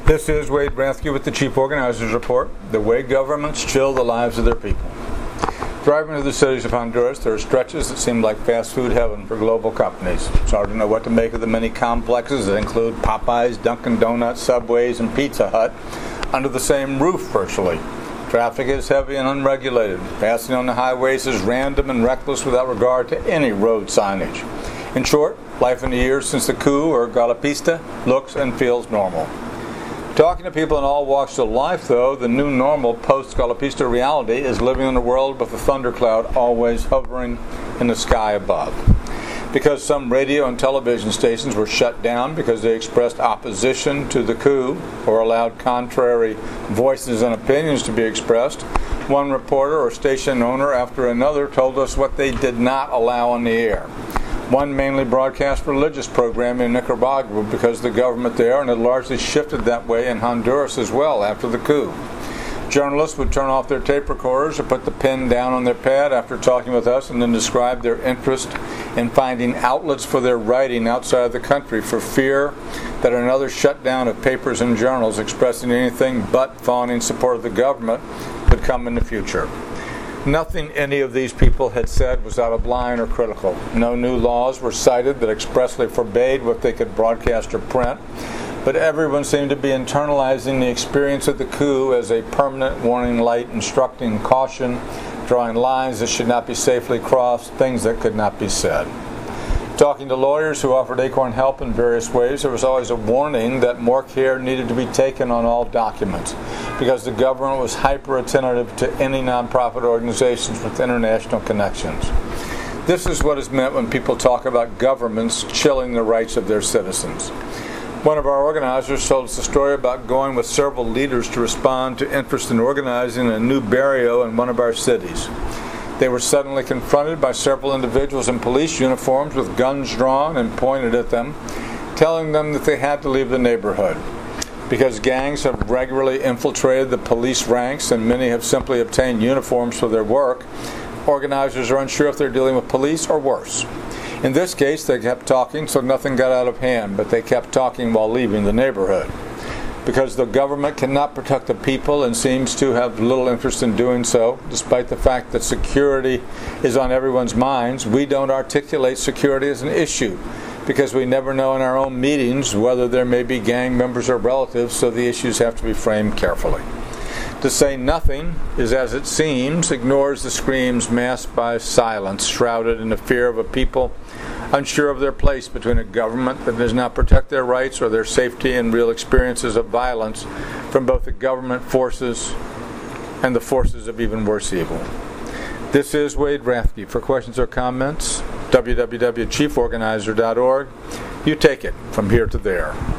This is Wade Rathke with the Chief Organizers Report, the way governments chill the lives of their people. Driving to the cities of Honduras, there are stretches that seem like fast food heaven for global companies. It's hard to know what to make of the many complexes that include Popeyes, Dunkin' Donuts, Subways, and Pizza Hut under the same roof virtually. Traffic is heavy and unregulated. Passing on the highways is random and reckless without regard to any road signage. In short, life in the years since the coup or golpista looks and feels normal. Talking to people in all walks of life, though, the new normal post-golpista reality is living in a world with a thundercloud always hovering in the sky above. Because some radio and television stations were shut down because they expressed opposition to the coup or allowed contrary voices and opinions to be expressed, one reporter or station owner after another told us what they did not allow on the air. One mainly broadcast religious programming in Nicaragua because the government there, and it largely shifted that way in Honduras as well after the coup. Journalists would turn off their tape recorders or put the pen down on their pad after talking with us and then describe their interest in finding outlets for their writing outside of the country for fear that another shutdown of papers and journals expressing anything but fawning support of the government would come in the future. Nothing any of these people had said was out of line or critical. No new laws were cited that expressly forbade what they could broadcast or print, but everyone seemed to be internalizing the experience of the coup as a permanent warning light instructing caution, drawing lines that should not be safely crossed, things that could not be said. Talking to lawyers who offered Acorn help in various ways, there was always a warning that more care needed to be taken on all documents because the government was hyper-attentive to any nonprofit organizations with international connections. This is what is meant when people talk about governments chilling the rights of their citizens. One of our organizers told us a story about going with several leaders to respond to interest in organizing a new barrio in one of our cities. They were suddenly confronted by several individuals in police uniforms with guns drawn and pointed at them, telling them that they had to leave the neighborhood. Because gangs have regularly infiltrated the police ranks and many have simply obtained uniforms for their work, organizers are unsure if they're dealing with police or worse. In this case, they kept talking, so nothing got out of hand, but they kept talking while leaving the neighborhood. Because the government cannot protect the people and seems to have little interest in doing so, despite the fact that security is on everyone's minds, we don't articulate security as an issue because we never know in our own meetings whether there may be gang members or relatives, so the issues have to be framed carefully. To say nothing is as it seems, ignores the screams masked by silence, shrouded in the fear of a people unsure of their place between a government that does not protect their rights or their safety and real experiences of violence from both the government forces and the forces of even worse evil. This is Wade Rathke. For questions or comments, www.chieforganizer.org. You take it from here to there.